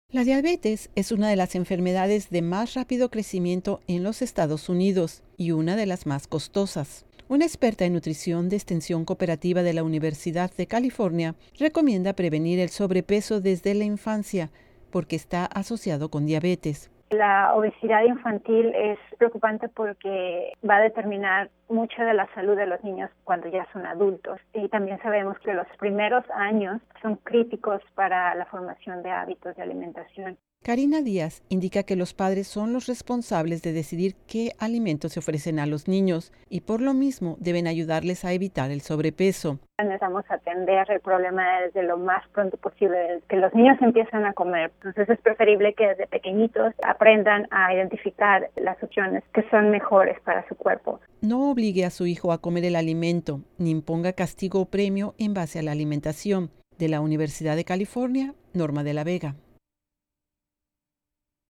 La diabetes es una de las enfermedades de más rápido crecimiento en los Estados Unidos y una de las más costosas. Una experta en nutrición de Extensión Cooperativa de la Universidad de California recomienda prevenir el sobrepeso desde la infancia porque está asociado con diabetes. La obesidad infantil es preocupante porque va a determinar mucho de la salud de los niños cuando ya son adultos. Y también sabemos que los primeros años son críticos para la formación de hábitos de alimentación. Karina Díaz indica que los padres son los responsables de decidir qué alimentos se ofrecen a los niños y por lo mismo deben ayudarles a evitar el sobrepeso. Necesitamos atender el problema desde lo más pronto posible, desde que los niños empiezan a comer. Entonces es preferible que desde pequeñitos aprendan a identificar las opciones que son mejores para su cuerpo. No obligue a su hijo a comer el alimento, ni imponga castigo o premio en base a la alimentación. De la Universidad de California, Norma de la Vega.